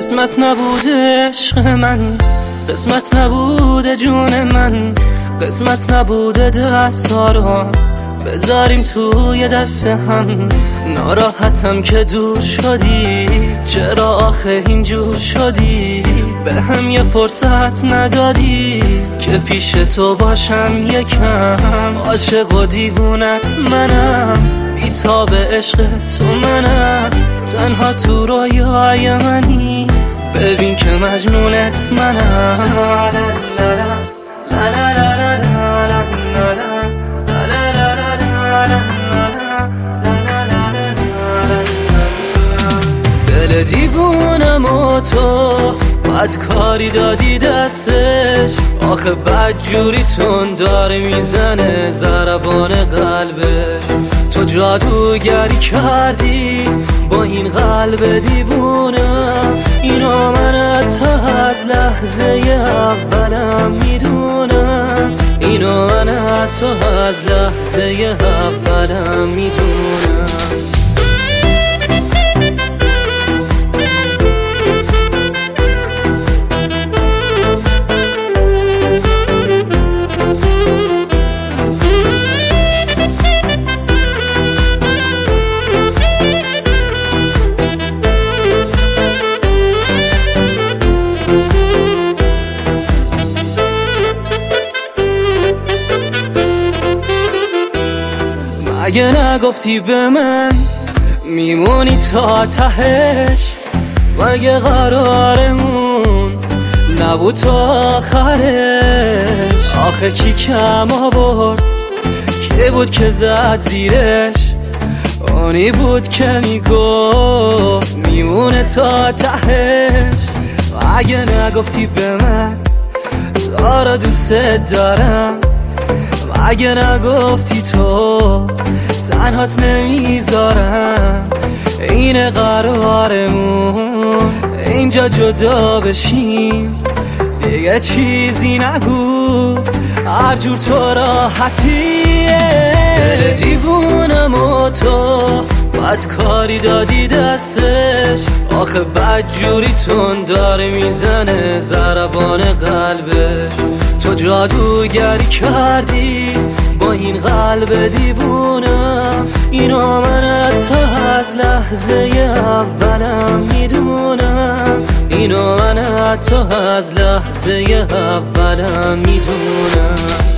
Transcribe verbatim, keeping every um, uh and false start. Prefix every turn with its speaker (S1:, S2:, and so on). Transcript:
S1: قسمت نبوده عشق من، قسمت نبوده جون من، قسمت نبوده دستا رو بذاریم توی دست هم. ناراحتم که دور شدی، چرا آخه اینجور شدی؟ به هم یه فرصت ندادی که پیش تو باشم یکم. عاشق و دیوونت منم، بی‌تاب عشق تو منم، تنها تو رویای منی، ببین که مجنونت منم. دل دیوونم و تو بد کاری دادی دستش، آخه بد جوری تون داره میزنه ضربان قلبش. تو جادوگری کردی با این قلب دیوونم، اینو من تا از لحظه اولم میدونم، اینو من تا از لحظه اولم میدونم. اگه نگفتی به من میمونی تا تهش، مگه قرارمون نبود تا آخرش؟ آخه کی کم آورد، کی بود که زد زیرش؟ اونی بود که میگفت میمونه تا تهش. اگه نگفتی به من زارا دوست دارم، اگه نگفتی تو تنهات نمیذارم، این قرارمون اینجا جدا بشیم، دیگه چیزی نگو هر جور تو راحتیه. دل دیوونم و تو بد کاری دادی دستش، آخه بد جوری تون داره میزنه ضربان قلبش. تو جادوگری کردی با این قلب دیوونم، اینو من تا از لحظه اولم میدونم، اینو من تا از لحظه اولم میدونم.